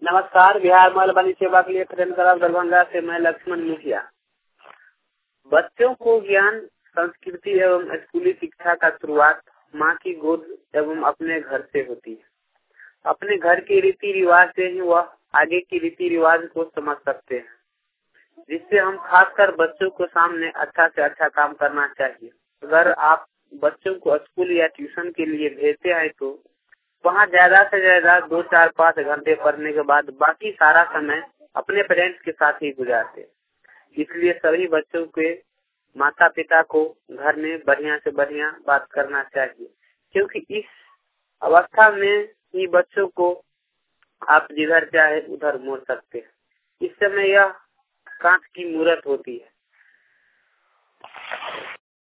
नमस्कार। बिहार मधुबनी सेवा के लिए ट्रेन करार दरभंगा से मैं लक्ष्मण मुखिया। बच्चों को ज्ञान, संस्कृति एवं स्कूली शिक्षा का शुरुआत माँ की गोद एवं अपने घर से होती है। अपने घर के रीति रिवाज से ही वह आगे की रीति रिवाज को समझ सकते हैं, जिससे हम खासकर बच्चों को सामने अच्छा से अच्छा काम करना चाहिए। अगर आप बच्चों को स्कूल या ट्यूशन के लिए भेजते हैं तो वहाँ ज्यादा से ज्यादा 2, 4, 5 घंटे पढ़ने के बाद बाकी सारा समय अपने पेरेंट्स के साथ ही गुजारते। इसलिए सभी बच्चों के माता पिता को घर में बढ़िया से बढ़िया बात करना चाहिए, क्योंकि इस अवस्था में ही बच्चों को आप जिधर चाहे उधर मोड़ सकते हैं। इस समय यह कांच की मूर्त होती है।